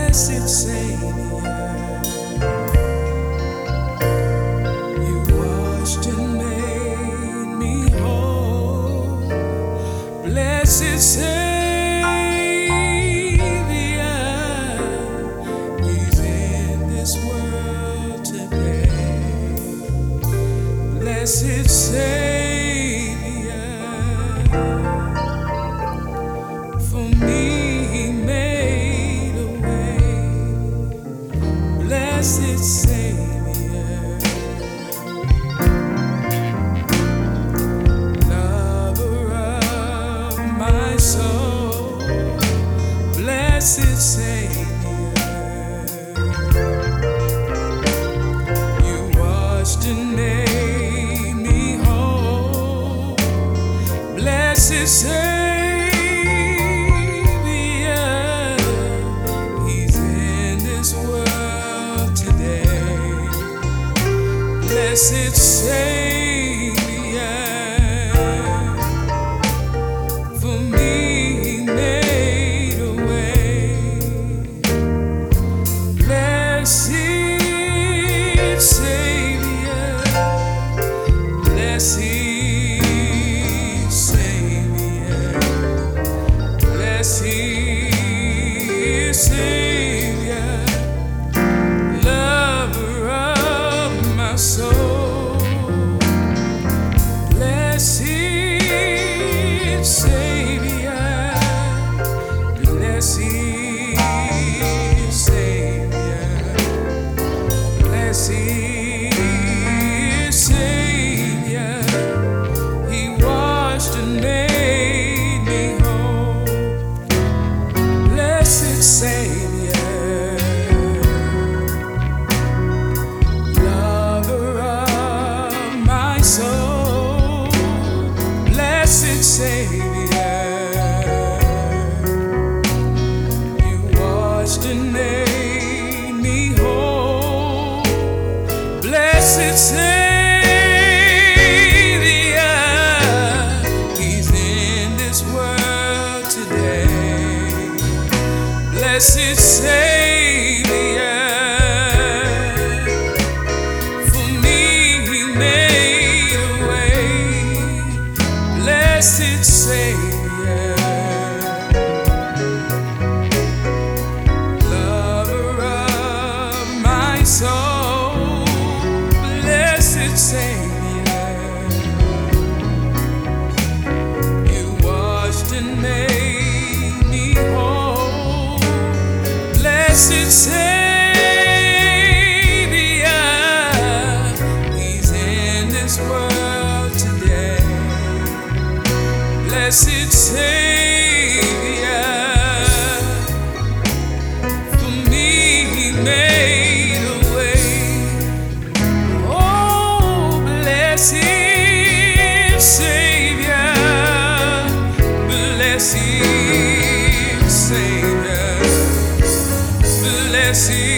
blessed Savior, you washed and made me whole. Blessed Savior, He's in this world today. Blessed Savior, for me He made a way. Blessed Savior, lover of my soul. Blessed Savior, you washed and made me whole. Blessed Savior, blessed Savior, for me He made a way. Blessed Savior, blessed Savior, blessed Savior, lover of my soul. Blessed Savior, blessed Savior, blessed Savior, He washed and made me whole. Blessed Savior, lover of my soul. Blessed Savior, you washed and made me whole. Blessed Savior, He's in this world today. Blessed Savior, for me He made a way. Blessed Savior, lover of my soul. Blessed Savior, you washed and made me whole. Blessed Savior, He's in this world today. Blessed Savior, for me He made a way. Oh, blessed Savior, blessed Savior, blessed